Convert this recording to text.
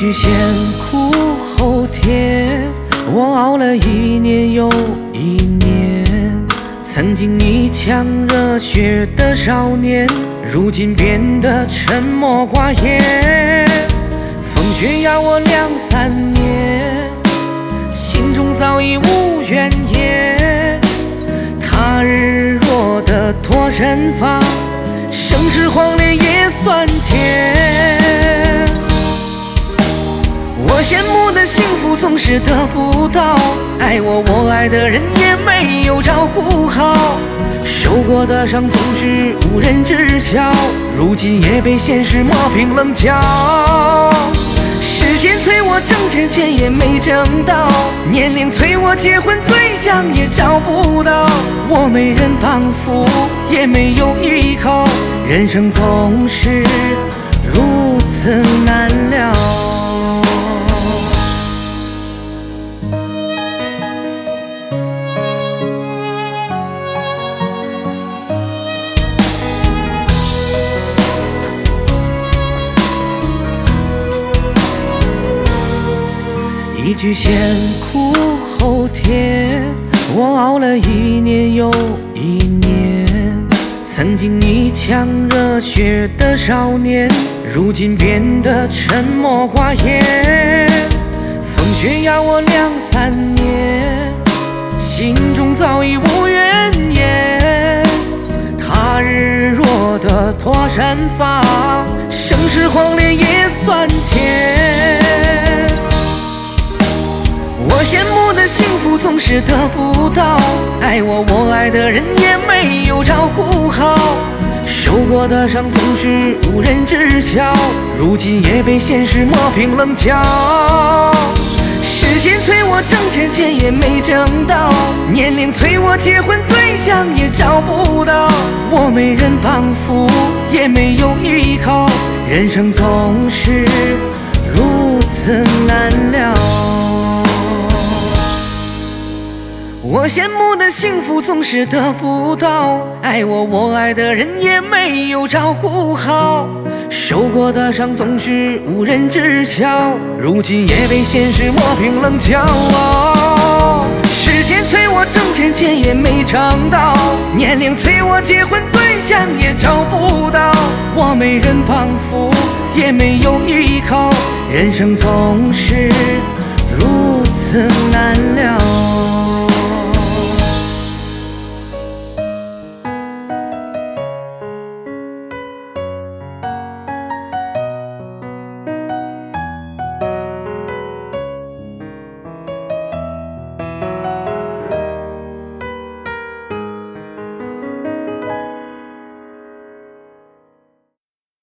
句先苦后甜，我熬了一年又一年。曾经一腔热血的少年，如今变得沉默寡言。风雪压我2、3年，心中早已无怨言。他日落的脱身发，生死荒烈也算甜。我羡慕的幸福总是得不到，爱我爱的人也没有照顾好，受过的伤总是无人知晓，如今也被现实磨平棱角。时间催我挣钱也没挣到，年龄催我结婚对象也找不到，我没人帮扶也没有依靠，人生总是如此难料。一句先苦后甜，我熬了一年又一年。曾经一腔热血的少年，如今变得沉默寡言。风雪压我2、3年，心中早已无怨言。他日落的脱身发，生死荒烈也算甜。我羡慕的幸福总是得不到，爱我爱的人也没有照顾好，受过的伤总是无人知晓，如今也被现实磨平棱角。时间催我挣钱也没挣到，年龄催我结婚对象也找不到，我没人帮扶也没有依靠，人生总是如此难料。我羡慕的幸福总是得不到，爱我爱的人也没有照顾好，受过的伤总是无人知晓，如今也被现实磨平棱角。时间催我挣钱也没挣到，年龄催我结婚对象也找不到，我没人帮扶也没有依靠，人生总是如此难料。